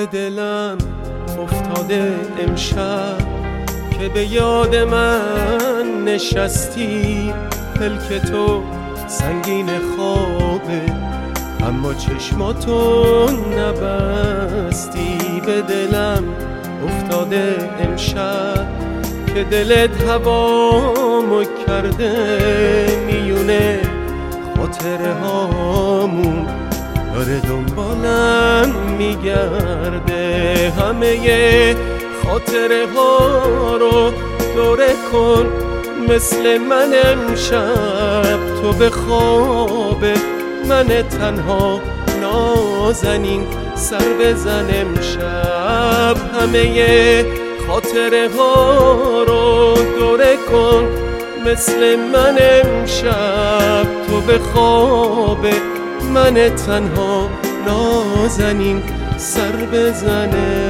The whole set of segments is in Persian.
به دلم افتاده امشب که به یاد من نشستی. پلک تو سنگین خوابه اما چشماتو نبستی. به دلم افتاده امشب که دلت هوامو کرده میونه خاطره هامون داره دنبالم میگرده. همه خاطره ها رو دوره کن مثل من امشب. تو به خواب من تنها نازنین سر بزن امشب. همه خاطره ها رو دوره کن مثل من امشب. تو به خواب من تنها نازنین سر بزن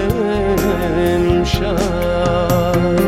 امشب.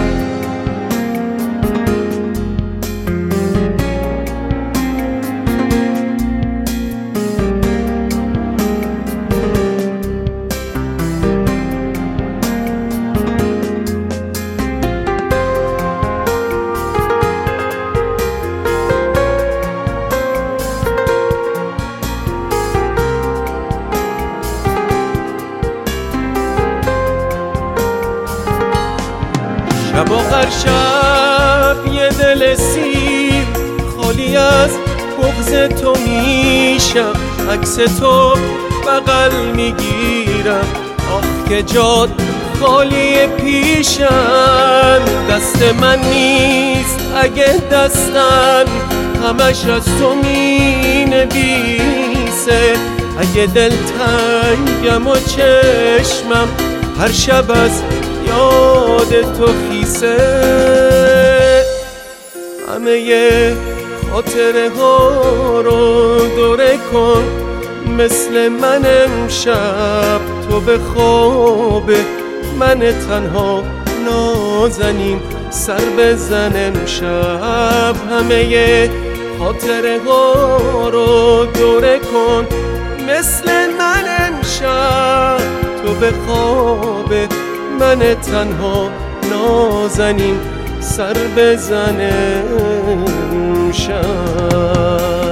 شب آخر شب یه دل سیر خالی از بغض تو میشم. عکس تو بغل میگیرم آخ که جاد خالی پیشم. دست من نیست اگه دستم همش از تو مینویسه. اگه دل تنگم و چشمم هر شب از یاد تو خیسه. همه خاطره ها رو دوره کن مثل من امشب. تو به خواب من تنها نازنین سر بزن امشب. همه خاطره ها رو دوره کن مثل من امشب. تو به خواب من تنها نازنین سر بزن امشب.